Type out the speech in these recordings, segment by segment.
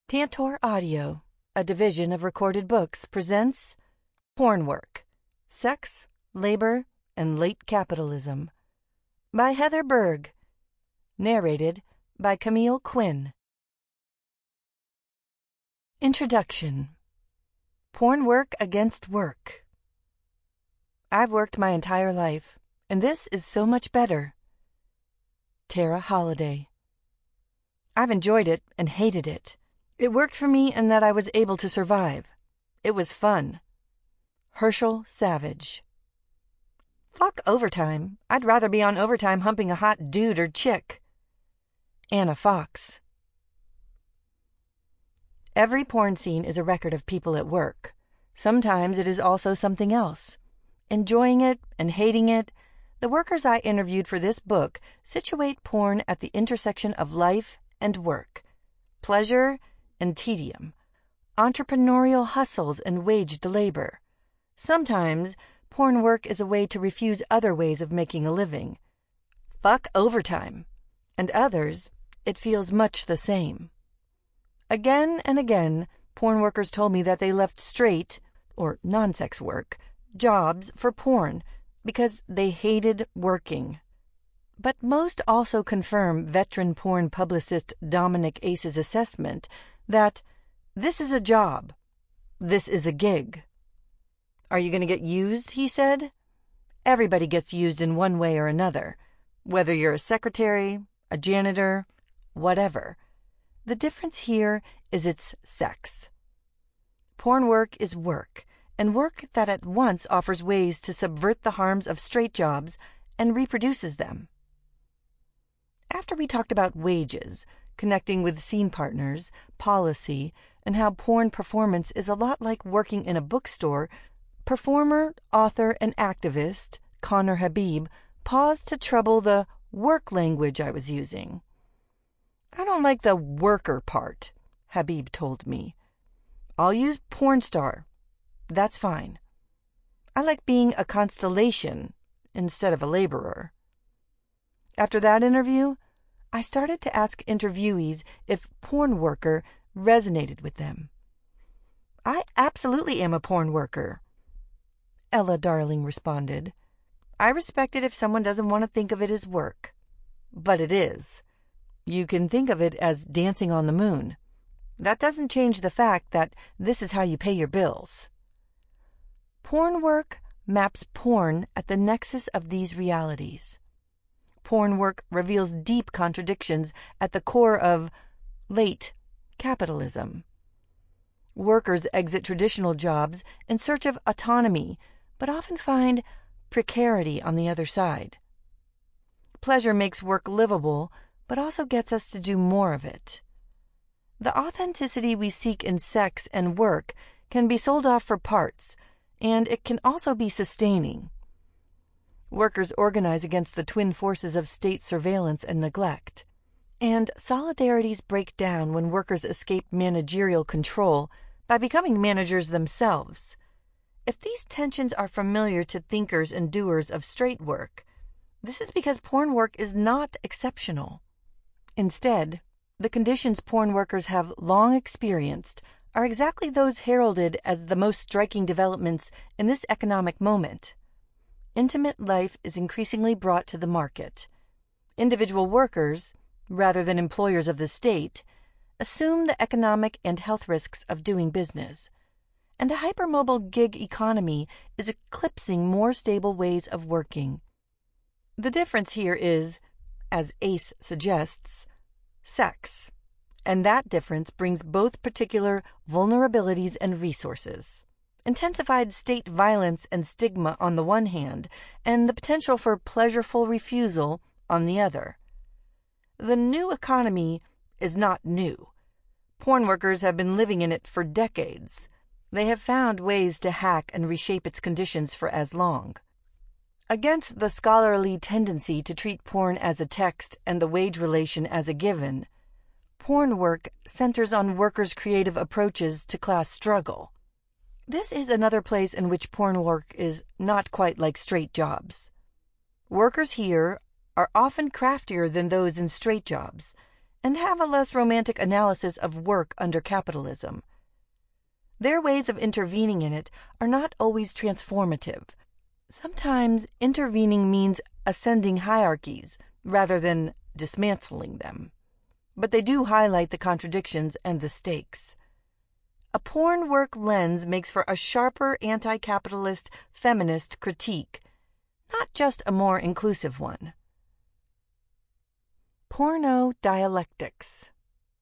Tantor Audio, a division of Recorded Books, presents Porn Work, Sex, Labor, and Late Capitalism by Heather Berg, narrated by Camille Quinn. Introduction. Porn Work Against Work. I've worked my entire life, and this is so much better. Tara Holiday. I've enjoyed it and hated it. It worked for me in that I was able to survive. It was fun. Herschel Savage. Fuck overtime. I'd rather be on overtime humping a hot dude or chick. Anna Fox. Every porn scene is a record of people at work. Sometimes it is also something else. Enjoying it and hating it, the workers I interviewed for this book situate porn at the intersection of life and work, pleasure and tedium, entrepreneurial hustles and waged labor. Sometimes porn work is a way to refuse other ways of making a living. Fuck overtime. And others, it feels much the same. Again and again, porn workers told me that they left straight, or non-sex work, jobs for porn because they hated working. But most also confirm veteran porn publicist Dominic Ace's assessment that this is a job, this is a gig. Are you going to get used, he said? Everybody gets used in one way or another, whether you're a secretary, a janitor, whatever. The difference here is it's sex. Porn work is work, and work that at once offers ways to subvert the harms of straight jobs and reproduces them. After we talked about wages, connecting with scene partners, policy, and how porn performance is a lot like working in a bookstore, performer, author, and activist Connor Habib paused to trouble the work language I was using. I don't like the worker part, Habib told me. I'll use porn star. That's fine. I like being a constellation instead of a laborer. After that interview, I started to ask interviewees if porn worker resonated with them. I absolutely am a porn worker, Ella Darling responded. I respect it if someone doesn't want to think of it as work. But it is. You can think of it as dancing on the moon. That doesn't change the fact that this is how you pay your bills. Porn work maps porn at the nexus of these realities. Porn work reveals deep contradictions at the core of late capitalism. Workers exit traditional jobs in search of autonomy, but often find precarity on the other side. Pleasure makes work livable, but also gets us to do more of it. The authenticity we seek in sex and work can be sold off for parts, and it can also be sustaining. Workers organize against the twin forces of state surveillance and neglect. And solidarities break down when workers escape managerial control by becoming managers themselves. If these tensions are familiar to thinkers and doers of straight work, this is because porn work is not exceptional. Instead, the conditions porn workers have long experienced are exactly those heralded as the most striking developments in this economic moment. Intimate life is increasingly brought to the market. Individual workers, rather than employers of the state, assume the economic and health risks of doing business. And a hypermobile gig economy is eclipsing more stable ways of working. The difference here is, as Ace suggests, sex. And that difference brings both particular vulnerabilities and resources. Intensified state violence and stigma on the one hand, and the potential for pleasureful refusal on the other. The new economy is not new. Porn workers have been living in it for decades. They have found ways to hack and reshape its conditions for as long. Against the scholarly tendency to treat porn as a text and the wage relation as a given, porn work centers on workers' creative approaches to class struggle. This is another place in which porn work is not quite like straight jobs. Workers here are often craftier than those in straight jobs, and have a less romantic analysis of work under capitalism. Their ways of intervening in it are not always transformative. Sometimes intervening means ascending hierarchies rather than dismantling them. But they do highlight the contradictions and the stakes. A porn work lens makes for a sharper anti-capitalist feminist critique, not just a more inclusive one. Porno dialectics.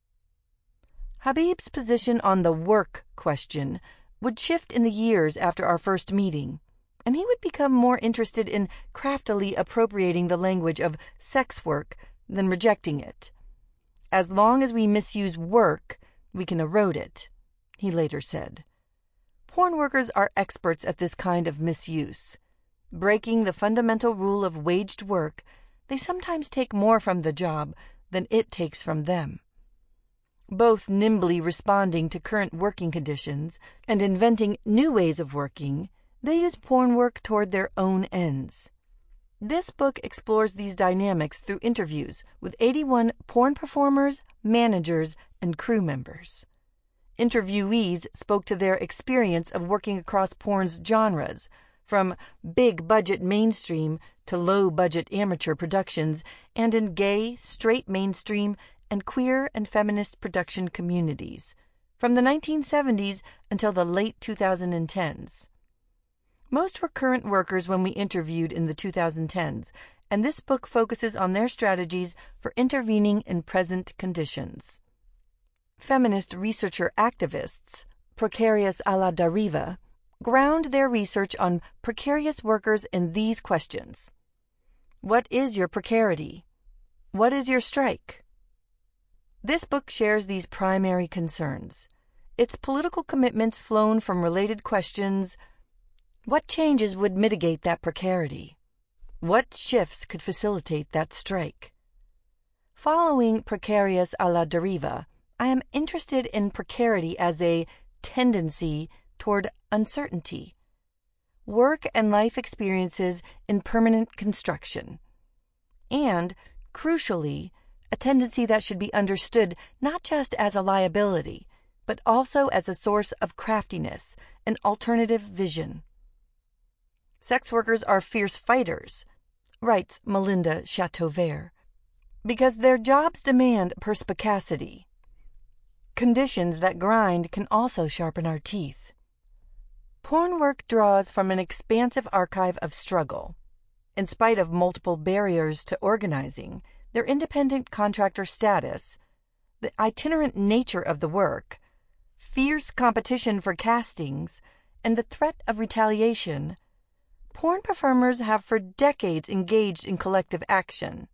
Habib's position on the work question would shift in the years after our first meeting, and he would become more interested in craftily appropriating the language of sex work than rejecting it. As long as we misuse work, we can erode it, he later said. Porn workers are experts at this kind of misuse. Breaking the fundamental rule of waged work, they sometimes take more from the job than it takes from them. Both nimbly responding to current working conditions and inventing new ways of working, they use porn work toward their own ends. This book explores these dynamics through interviews with 81 porn performers, managers, and crew members. Interviewees spoke to their experience of working across porn's genres, from big-budget mainstream to low-budget amateur productions, and in gay, straight mainstream, and queer and feminist production communities, from the 1970s until the late 2010s. Most were current workers when we interviewed in the 2010s, and this book focuses on their strategies for intervening in present conditions. Feminist researcher activists, Precarious a la Deriva, ground their research on precarious workers in these questions. What is your precarity? What is your strike? This book shares these primary concerns. Its political commitments flown from related questions: what changes would mitigate that precarity? What shifts could facilitate that strike? Following Precarious a la Deriva, I am interested in precarity as a tendency toward uncertainty, work and life experiences in permanent construction, and, crucially, a tendency that should be understood not just as a liability, but also as a source of craftiness and alternative vision. Sex workers are fierce fighters, writes Melinda Chateauvert, because their jobs demand perspicacity. Conditions that grind can also sharpen our teeth. Porn work draws from an expansive archive of struggle. In spite of multiple barriers to organizing, their independent contractor status, the itinerant nature of the work, fierce competition for castings, and the threat of retaliation, porn performers have for decades engaged in collective action.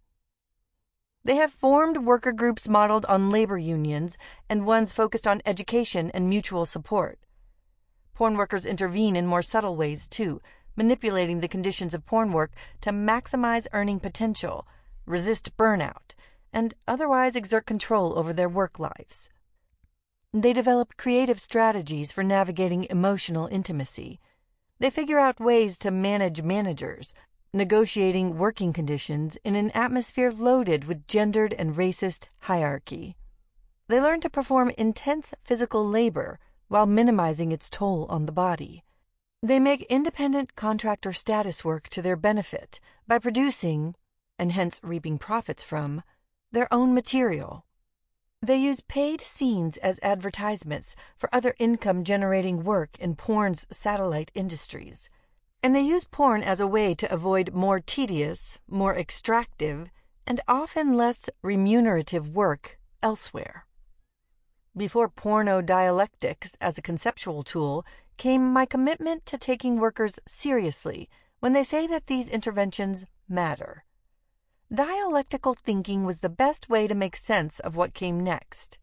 They have formed worker groups modeled on labor unions and ones focused on education and mutual support. Porn workers intervene in more subtle ways, too, manipulating the conditions of porn work to maximize earning potential, resist burnout, and otherwise exert control over their work lives. They develop creative strategies for navigating emotional intimacy. They figure out ways to manage managers, negotiating working conditions in an atmosphere loaded with gendered and racist hierarchy. They learn to perform intense physical labor while minimizing its toll on the body. They make independent contractor status work to their benefit by producing, and hence reaping profits from, their own material. They use paid scenes as advertisements for other income-generating work in porn's satellite industries. And they use porn as a way to avoid more tedious, more extractive, and often less remunerative work elsewhere. Before porno dialectics as a conceptual tool came my commitment to taking workers seriously when they say that these interventions matter. Dialectical thinking was the best way to make sense of what came next.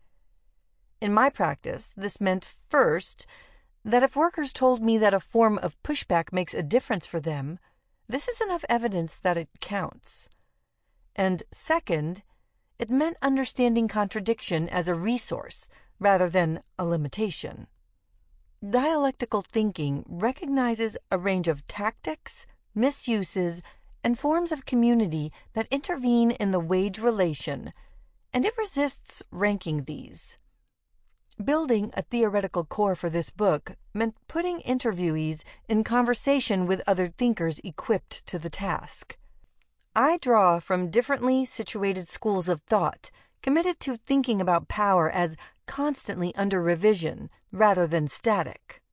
In my practice, this meant, first, that if workers told me that a form of pushback makes a difference for them, this is enough evidence that it counts. And second, it meant understanding contradiction as a resource rather than a limitation. Dialectical thinking recognizes a range of tactics, misuses, and forms of community that intervene in the wage relation and it resists ranking these. Building a theoretical core for this book meant putting interviewees in conversation with other thinkers equipped to the task. I draw from differently situated schools of thought, committed to thinking about power as constantly under revision rather than static.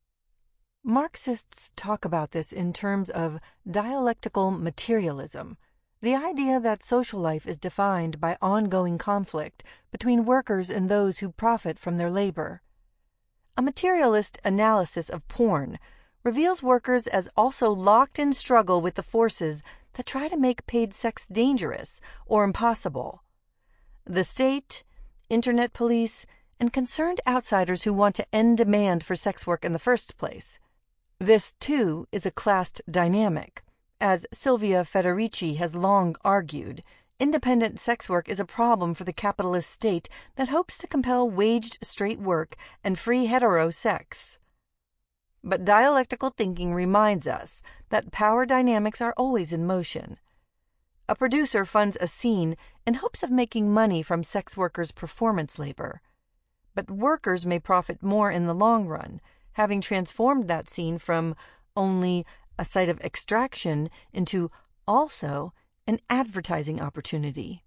Marxists talk about this in terms of dialectical materialism, the idea that social life is defined by ongoing conflict between workers and those who profit from their labor. A materialist analysis of porn reveals workers as also locked in struggle with the forces that try to make paid sex dangerous or impossible. The state, internet police, and concerned outsiders who want to end demand for sex work in the first place. This, too, is a classed dynamic. As Silvia Federici has long argued, independent sex work is a problem for the capitalist state that hopes to compel waged straight work and free hetero sex. But dialectical thinking reminds us that power dynamics are always in motion. A producer funds a scene in hopes of making money from sex workers' performance labor. But workers may profit more in the long run, having transformed that scene from only a site of extraction into also an advertising opportunity.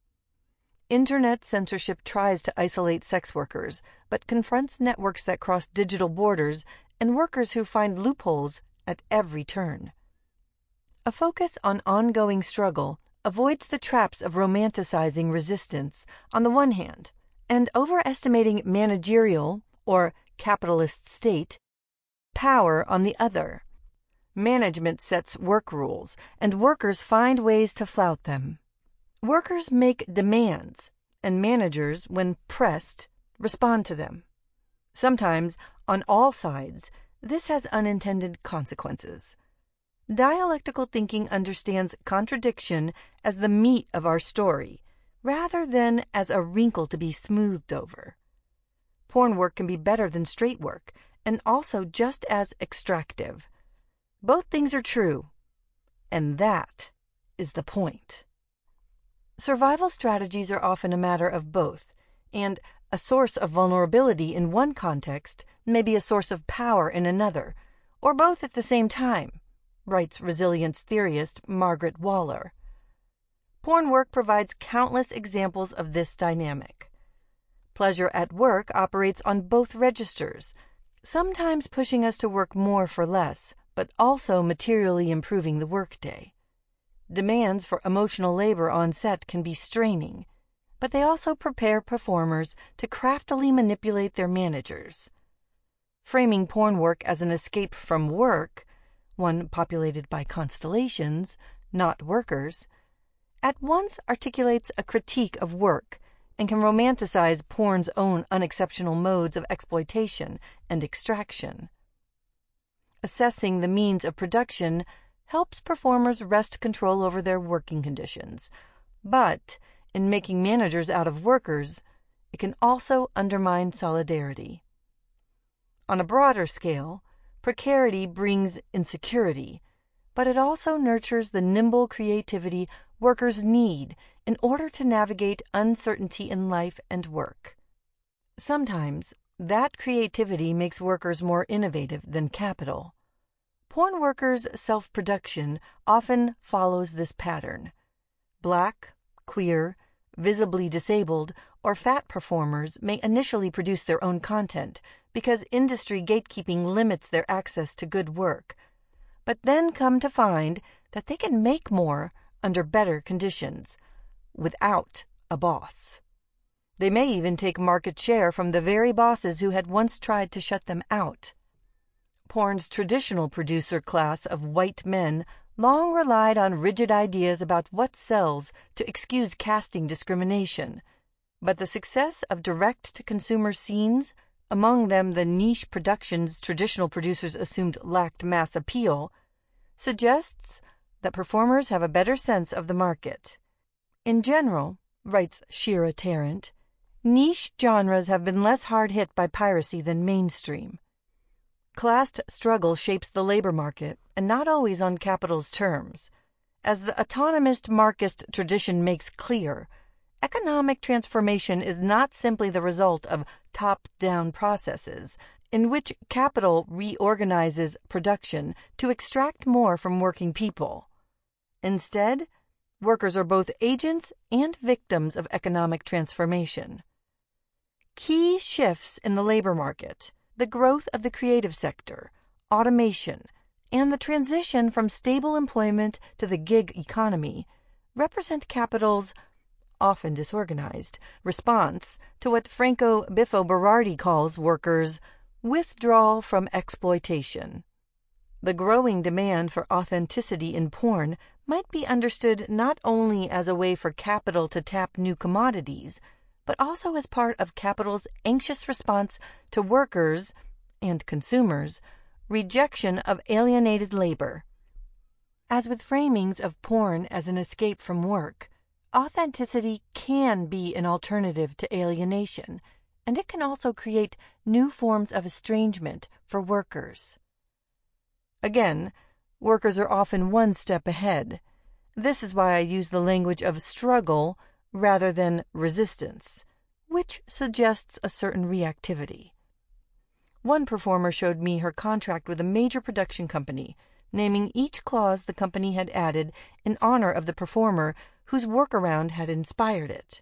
Internet censorship tries to isolate sex workers, but confronts networks that cross digital borders and workers who find loopholes at every turn. A focus on ongoing struggle avoids the traps of romanticizing resistance on the one hand, and overestimating managerial, or capitalist state, power on the other. Management sets work rules, and workers find ways to flout them. Workers make demands, and managers, when pressed, respond to them. Sometimes, on all sides, this has unintended consequences. Dialectical thinking understands contradiction as the meat of our story, rather than as a wrinkle to be smoothed over. Porn work can be better than straight work, and also just as extractive. Both things are true, and that is the point. Survival strategies are often a matter of both, and a source of vulnerability in one context may be a source of power in another, or both at the same time, writes resilience theorist Margaret Waller. Porn work provides countless examples of this dynamic. Pleasure at work operates on both registers, sometimes pushing us to work more for less, but also materially improving the workday. Demands for emotional labor on set can be straining, but they also prepare performers to craftily manipulate their managers. Framing porn work as an escape from work, one populated by constellations, not workers, at once articulates a critique of work and can romanticize porn's own unexceptional modes of exploitation and extraction. Assessing the means of production helps performers wrest control over their working conditions, but in making managers out of workers, it can also undermine solidarity. On a broader scale, precarity brings insecurity, but it also nurtures the nimble creativity workers need in order to navigate uncertainty in life and work. Sometimes, that creativity makes workers more innovative than capital. Porn workers' self-production often follows this pattern. Black, queer, visibly disabled, or fat performers may initially produce their own content because industry gatekeeping limits their access to good work, but then come to find that they can make more under better conditions, without a boss. They may even take market share from the very bosses who had once tried to shut them out. Porn's traditional producer class of white men long relied on rigid ideas about what sells to excuse casting discrimination, but the success of direct-to-consumer scenes, among them the niche productions traditional producers assumed lacked mass appeal, suggests that performers have a better sense of the market. In general, writes Shira Tarrant, niche genres have been less hard hit by piracy than mainstream. Class struggle shapes the labor market, and not always on capital's terms. As the autonomist Marxist tradition makes clear, economic transformation is not simply the result of top-down processes in which capital reorganizes production to extract more from working people. Instead, workers are both agents and victims of economic transformation. Key shifts in the labor market, the growth of the creative sector, automation, and the transition from stable employment to the gig economy represent capital's, often disorganized, response to what Franco Biffo Berardi calls workers' withdrawal from exploitation. The growing demand for authenticity in porn might be understood not only as a way for capital to tap new commodities, but also as part of capital's anxious response to workers' and consumers' rejection of alienated labor. As with framings of porn as an escape from work, authenticity can be an alternative to alienation, and it can also create new forms of estrangement for workers. Again, workers are often one step ahead. This is why I use the language of struggle rather than resistance, which suggests a certain reactivity. One performer showed me her contract with a major production company, naming each clause the company had added in honor of the performer whose workaround had inspired it.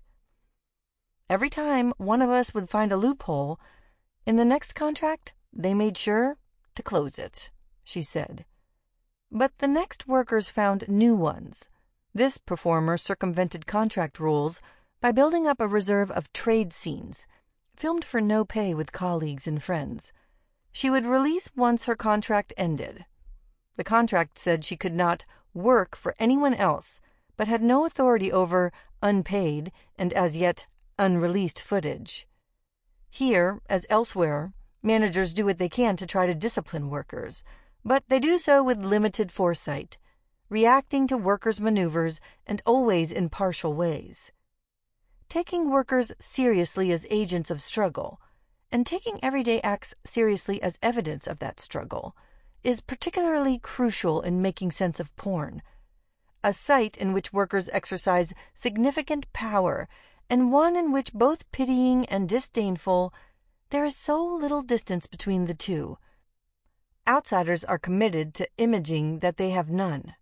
Every time one of us would find a loophole, in the next contract they made sure to close it, she said. But the next workers found new ones. This performer circumvented contract rules by building up a reserve of trade scenes, filmed for no pay with colleagues and friends. She would release once her contract ended. The contract said she could not work for anyone else, but had no authority over unpaid and as yet unreleased footage. Here, as elsewhere, managers do what they can to try to discipline workers, but they do so with limited foresight, reacting to workers' maneuvers and always in partial ways. Taking workers seriously as agents of struggle, and taking everyday acts seriously as evidence of that struggle, is particularly crucial in making sense of porn, a site in which workers exercise significant power, and one in which, both pitying and disdainful, there is so little distance between the two. Outsiders are committed to imaging that they have none.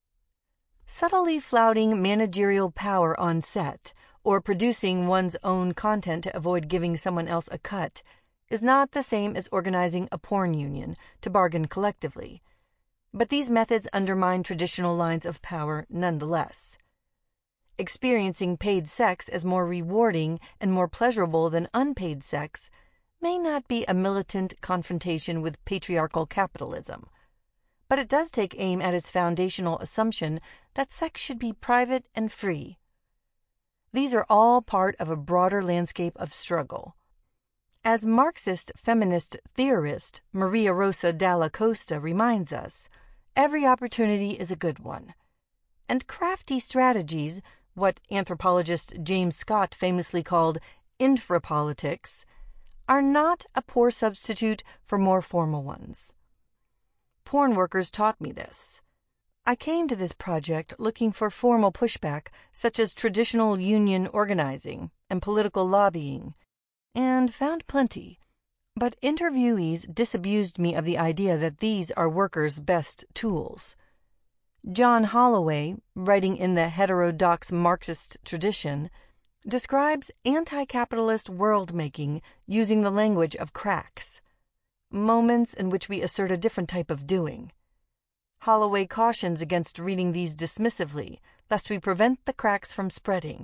Subtly flouting managerial power on set, or producing one's own content to avoid giving someone else a cut, is not the same as organizing a porn union to bargain collectively. But these methods undermine traditional lines of power nonetheless. Experiencing paid sex as more rewarding and more pleasurable than unpaid sex may not be a militant confrontation with patriarchal capitalism, but it does take aim at its foundational assumption that sex should be private and free. These are all part of a broader landscape of struggle. As Marxist feminist theorist Maria Rosa Dalla Costa reminds us, every opportunity is a good one. And crafty strategies, what anthropologist James Scott famously called infrapolitics, are not a poor substitute for more formal ones. Porn workers taught me this. I came to this project looking for formal pushback, such as traditional union organizing and political lobbying, and found plenty. But interviewees disabused me of the idea that these are workers' best tools. John Holloway, writing in the heterodox Marxist tradition, describes anti-capitalist world-making using the language of cracks, moments in which we assert a different type of doing. Holloway cautions against reading these dismissively, lest we prevent the cracks from spreading.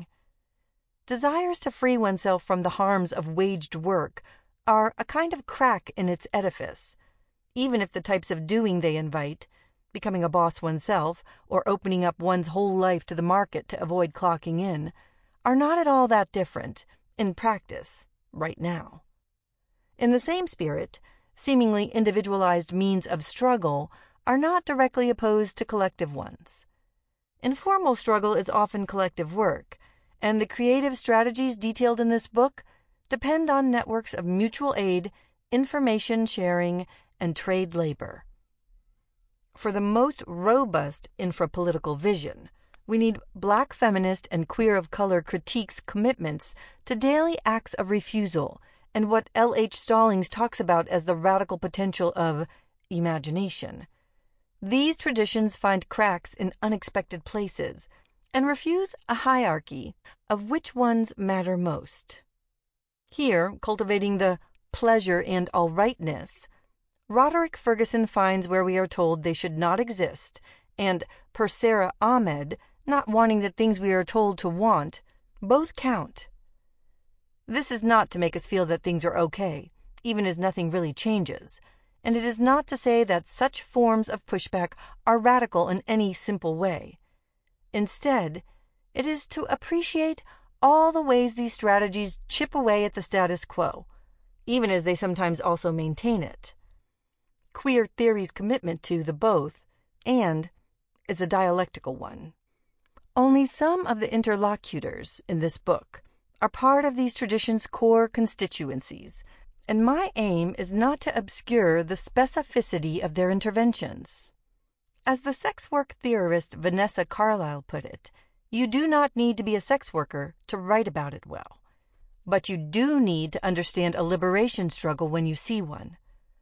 Desires to free oneself from the harms of waged work are a kind of crack in its edifice, even if the types of doing they invite, becoming a boss oneself or opening up one's whole life to the market to avoid clocking in, are not at all that different, in practice, right now. In the same spirit, seemingly individualized means of struggle are not directly opposed to collective ones. Informal struggle is often collective work, and the creative strategies detailed in this book depend on networks of mutual aid, information sharing, and trade labor. For the most robust infrapolitical vision, We need Black feminist and queer of color critiques' commitments to daily acts of refusal and what L.H. Stallings talks about as the radical potential of imagination. These traditions find cracks in unexpected places and refuse a hierarchy of which ones matter most. Here, cultivating the pleasure and all-rightness, Roderick Ferguson finds where we are told they should not exist, and per Sarah Ahmed, not wanting the things we are told to want, both count. This is not to make us feel that things are okay, even as nothing really changes, and it is not to say that such forms of pushback are radical in any simple way. Instead, it is to appreciate all the ways these strategies chip away at the status quo, even as they sometimes also maintain it. Queer theory's commitment to the both and is a dialectical one. Only some of the interlocutors in this book are part of these traditions' core constituencies, and my aim is not to obscure the specificity of their interventions. As the sex work theorist Vanessa Carlyle put it, you do not need to be a sex worker to write about it well, but you do need to understand a liberation struggle when you see one.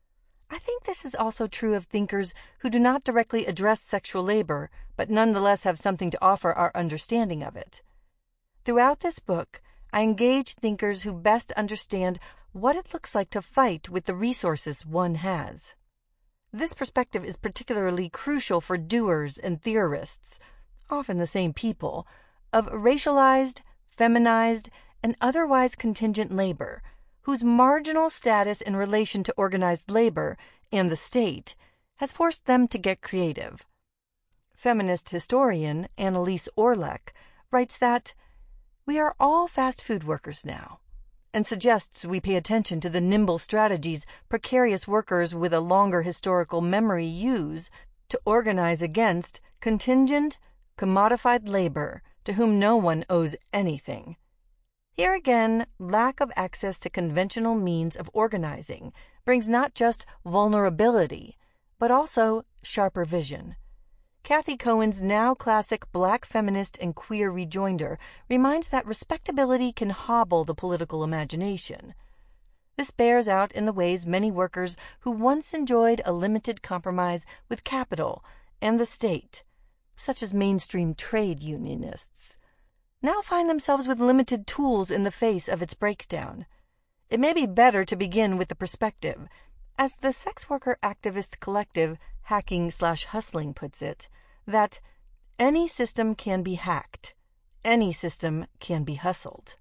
I think this is also true of thinkers who do not directly address sexual labor, but nonetheless have something to offer our understanding of it. Throughout this book, I engage thinkers who best understand what it looks like to fight with the resources one has. This perspective is particularly crucial for doers and theorists, often the same people, of racialized, feminized, and otherwise contingent labor, whose marginal status in relation to organized labor and the state has forced them to get creative. Feminist historian Annalise Orleck writes that we are all fast food workers now, and suggests we pay attention to the nimble strategies precarious workers with a longer historical memory use to organize against contingent, commodified labor to whom no one owes anything. Here again, lack of access to conventional means of organizing brings not just vulnerability, but also sharper vision. Kathy Cohen's now classic Black feminist and queer rejoinder reminds that respectability can hobble the political imagination. This bears out in the ways many workers who once enjoyed a limited compromise with capital and the state, such as mainstream trade unionists, now find themselves with limited tools in the face of its breakdown. It may be better to begin with the perspective, as the sex worker activist collective Hacking/Hustling puts it, that any system can be hacked, any system can be hustled.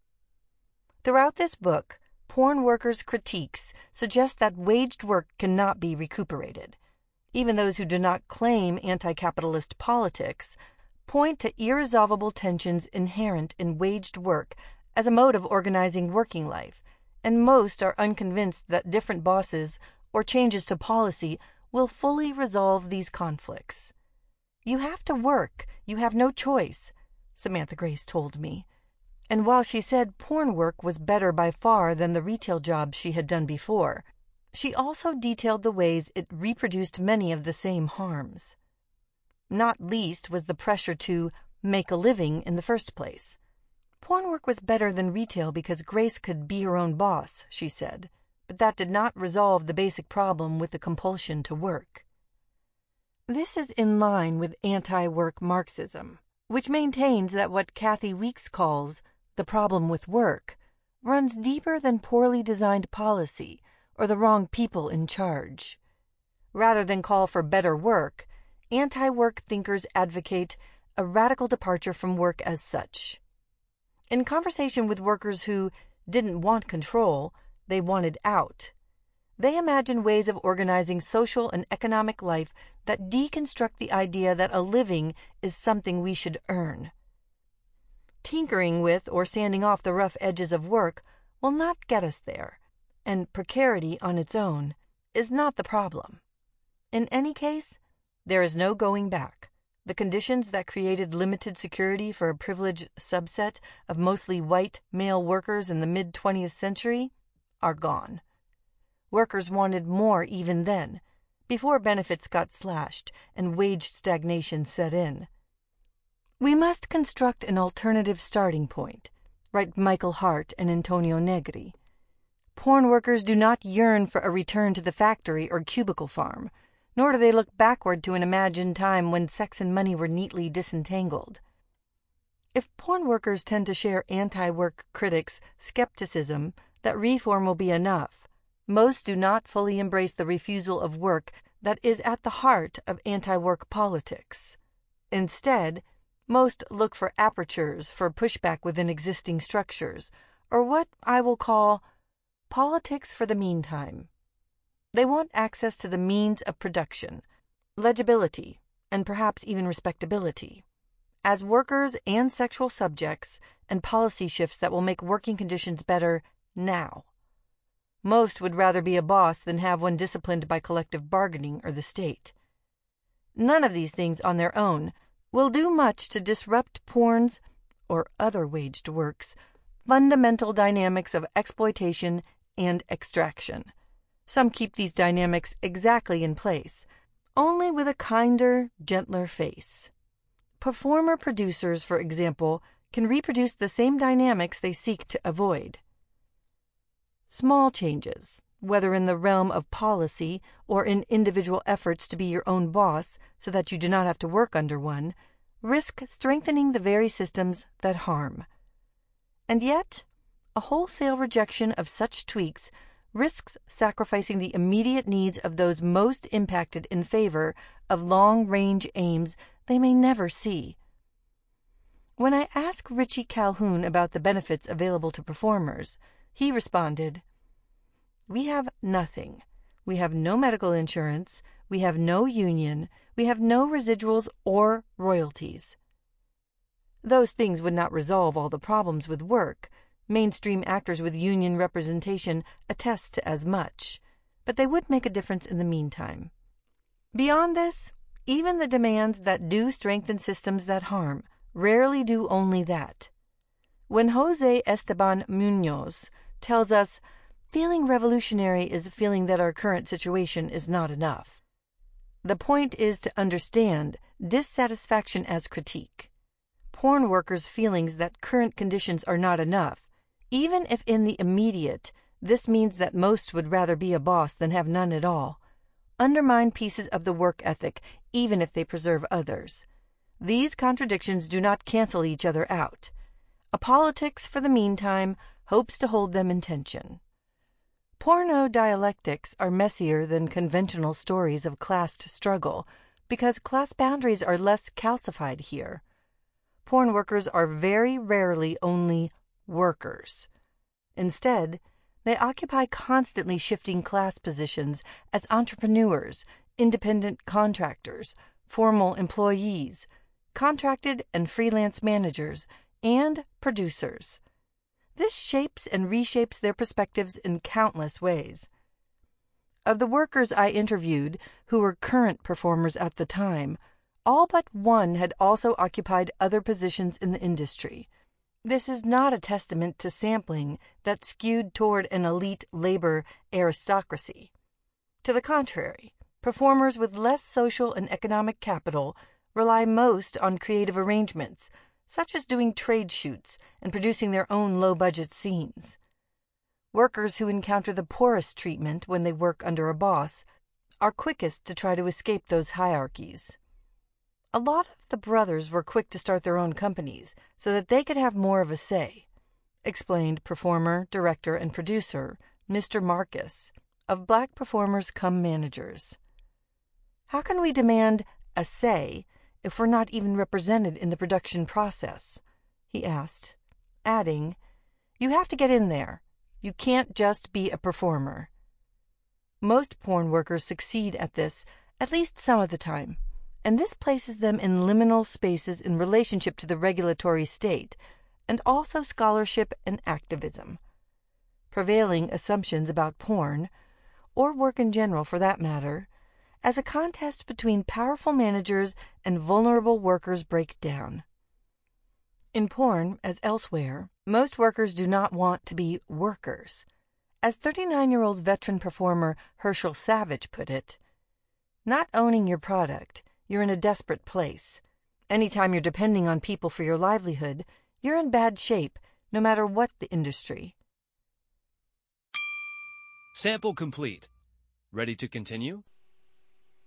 Throughout this book, porn workers' critiques suggest that waged work cannot be recuperated. Even those who do not claim anti-capitalist politics point to irresolvable tensions inherent in waged work as a mode of organizing working life, and most are unconvinced that different bosses or changes to policy will fully resolve these conflicts. You have to work, you have no choice, Samantha Grace told me. And while she said porn work was better by far than the retail jobs she had done before, she also detailed the ways it reproduced many of the same harms. Not least was the pressure to make a living in the first place. Porn work was better than retail because Grace could be her own boss, she said, but that did not resolve the basic problem with the compulsion to work. This is in line with anti-work Marxism, which maintains that what Kathy Weeks calls the problem with work runs deeper than poorly designed policy or the wrong people in charge. Rather than call for better work, anti-work thinkers advocate a radical departure from work as such. In conversation with workers who didn't want control, they wanted out. They imagine ways of organizing social and economic life that deconstruct the idea that a living is something we should earn. Tinkering with or sanding off the rough edges of work will not get us there, and precarity on its own is not the problem. In any case, there is no going back. The conditions that created limited security for a privileged subset of mostly white male workers in the mid-20th century are gone. Workers wanted more even then, before benefits got slashed and wage stagnation set in. We must construct an alternative starting point, write Michael Hart and Antonio Negri. Porn workers do not yearn for a return to the factory or cubicle farm, nor do they look backward to an imagined time when sex and money were neatly disentangled. If porn workers tend to share anti-work critics' skepticism that reform will be enough, most do not fully embrace the refusal of work that is at the heart of anti-work politics. Instead, most look for apertures for pushback within existing structures, or what I will call politics for the meantime. They want access to the means of production, legibility, and perhaps even respectability, as workers and sexual subjects, and policy shifts that will make working conditions better now. Most would rather be a boss than have one disciplined by collective bargaining or the state. None of these things on their own will do much to disrupt porn's, or other waged work's, fundamental dynamics of exploitation and extraction. Some keep these dynamics exactly in place, only with a kinder, gentler face. Performer producers, for example, can reproduce the same dynamics they seek to avoid. Small changes, whether in the realm of policy or in individual efforts to be your own boss so that you do not have to work under one, risk strengthening the very systems that harm. And yet, a wholesale rejection of such tweaks risks sacrificing the immediate needs of those most impacted in favor of long-range aims they may never see. When I asked Richie Calhoun about the benefits available to performers, he responded, "We have nothing. We have no medical insurance. We have no union. We have no residuals or royalties." Those things would not resolve all the problems with work. Mainstream actors with union representation attest to as much, but they would make a difference in the meantime. Beyond this, even the demands that do strengthen systems that harm rarely do only that. When Jose Esteban Munoz tells us, "Feeling revolutionary is feeling that our current situation is not enough," the point is to understand dissatisfaction as critique. Porn workers' feelings that current conditions are not enough, even if in the immediate this means that most would rather be a boss than have none at all, undermine pieces of the work ethic even if they preserve others. These contradictions do not cancel each other out. A politics, for the meantime, hopes to hold them in tension. Porno dialectics are messier than conventional stories of class struggle because class boundaries are less calcified here. Porn workers are very rarely only workers. Instead, they occupy constantly shifting class positions as entrepreneurs, independent contractors, formal employees, contracted and freelance managers, and producers. This shapes and reshapes their perspectives in countless ways. Of the workers I interviewed who were current performers at the time, all but one had also occupied other positions in the industry. This is not a testament to sampling that skewed toward an elite labor aristocracy. To the contrary, performers with less social and economic capital rely most on creative arrangements, such as doing trade shoots and producing their own low-budget scenes. Workers who encounter the poorest treatment when they work under a boss are quickest to try to escape those hierarchies. A lot of the brothers were quick to start their own companies so that they could have more of a say, explained performer, director, and producer Mr. Marcus of Black Performers Come Managers. How can we demand a say if we're not even represented in the production process? He asked, adding, "You have to get in there. You can't just be a performer." Most porn workers succeed at this at least some of the time, and this places them in liminal spaces in relationship to the regulatory state, and also scholarship and activism. Prevailing assumptions about porn, or work in general for that matter, as a contest between powerful managers and vulnerable workers break down. In porn, as elsewhere, most workers do not want to be workers. As 39-year-old veteran performer Herschel Savage put it, "Not owning your product, you're in a desperate place. Anytime you're depending on people for your livelihood, you're in bad shape, no matter what the industry. Sample complete. Ready to continue?